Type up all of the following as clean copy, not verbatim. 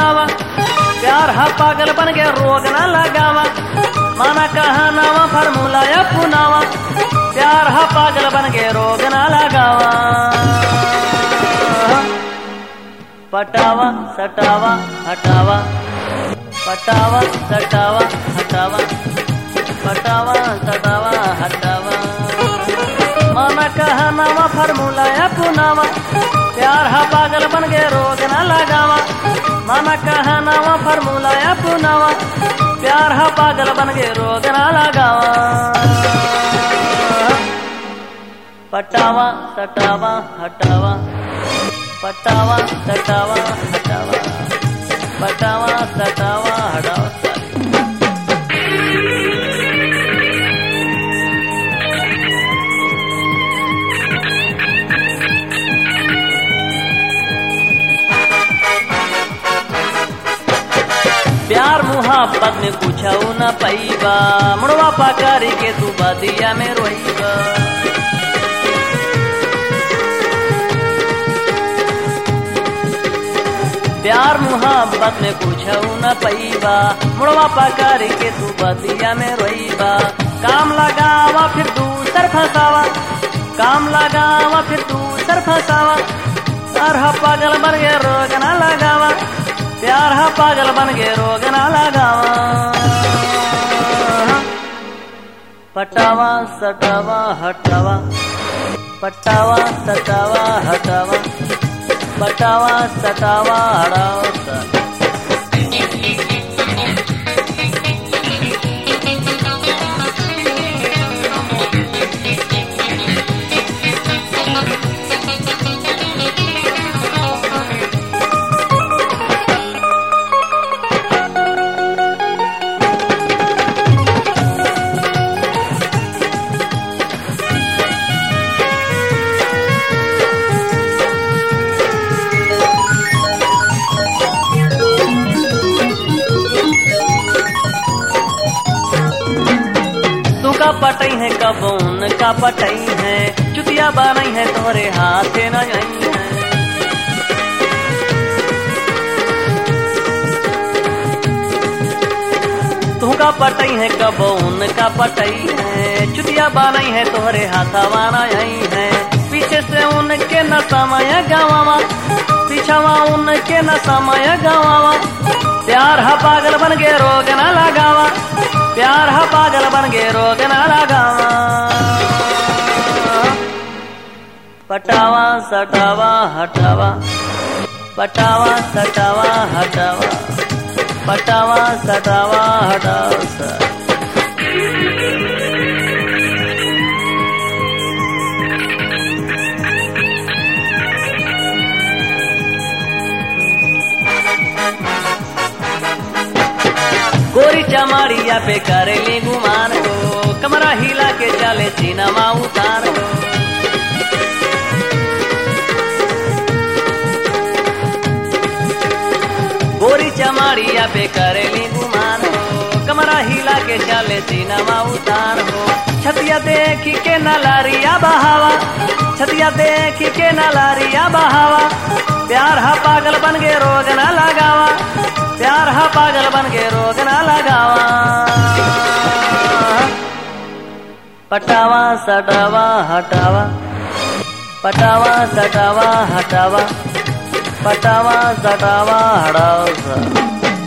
बढ़ावा, प्यार हा पागल बन के रोग न लगावा, माना कहनावा फार्मूला अपनावा, प्यार हा पागल बन के रोग न लगावा। पटावा सटावा हटावा, पटावा सटावा हटावा, पटावा सटावा हटावा, माना कहनावा फार्मूला अपनावा, प्यार हा पागल बन के रोग न लगावा, माना कहनावा फार्मूला अपनावा, प्यार हा पागल बन के रोग न लगावा। पटावा सटावा हटावा, पटावा सटावा हटावा, पटावा सटावा हटावा। प्यार मुहाबत में पूछाऊ न पैबा, मुड़वा पाकारी के तू बदिया में रोईबा। प्यार मुहाबत में पूछाऊ न पैबा, मुड़वा पाकारी के तू बदिया में रोईबा। काम लगावा फिर दूसर फसावा, काम लगावा फिर दूसर फसावा, प्यार हा पागल बन के रोग न लगावा, प्यार हा पागल बन के रोग न लगावा। पटावा सटावा हटावा, पटावा सटावा हटावा, पटावा सटावा हटावा। का पटई है कबून का पटई है, चुतिया बनई है तोरे हाथे न आई है। तू का पटई है कबून का पटई है, चुतिया बनई है तोरे हाथवा न आई है। पीछे से उनके न समय गवावा, पीछवा उनके न समय गवावा, प्यार हा पागल बन के रोग न लगावा, प्यार हा पागल बन के रोग न लगावा। पटावा सटावा हटावा, पटावा सटावा हटावा, पटावा सटावा हटावा। गोरी चमाड़िया पे करेली गुमान हो, कमरा हिला के चले सिनेमा उतार हो। गोरी चमाड़िया पे करेली गुमान हो, कमरा हिला के चले सिनेमा उतार हो। छतिया देखी के नलारिया बहावा, छतिया देखी के नलारिया बहावा, प्यार हा पागल बन के रोग न लगावा, प्यार हा पागल बन के रोग न लगावा। पटावा सटावा हटावा, पटावा सटावा हटावा, पटावा सटावा हटावा।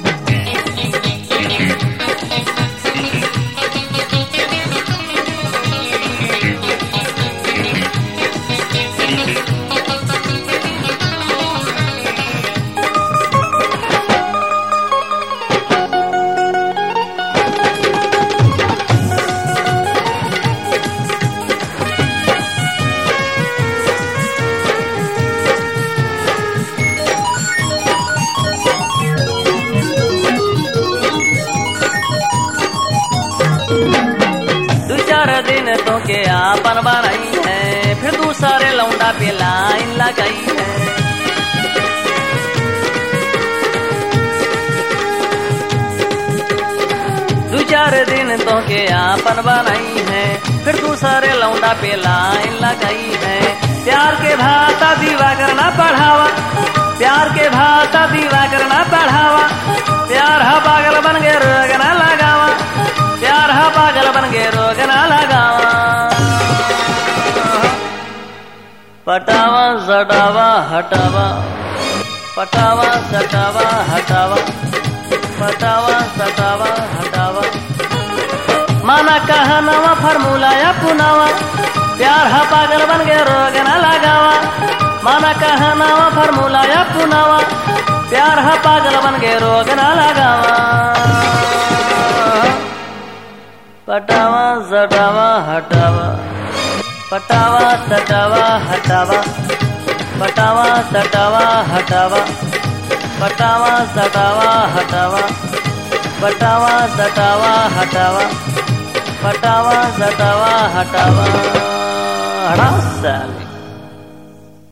दिन तो के आपन बनाई है, फिर दूसरे लौंडा पे लाइन लगाई है। दो चार दिन तो के आपन बनाई है, फिर दूसरे लौंडा पे लाइन लगाई है। प्यार के भाषा दीवा करना पढ़ावा, प्यार के भाषा दीवा करना पढ़ावा, पटावा सटावा हटावा, पटावा सटावा हटावा, पटावा सटावा हटावा। माना कहनावा फार्मूला या पुनावा, प्यार हा पागल बन गए रोग न लगावा। माना कहनावा फार्मूला या पुनावा, प्यार हा पागल बन गए रोग न लगावा। पटावा सटावा हटावा, पटावा सटावा हटावा, पटावा सटावा हटावा, पटावा सटावा हटावा, पटावा सटावा हटावा, पटावा सटावा हटावा। हटा साले।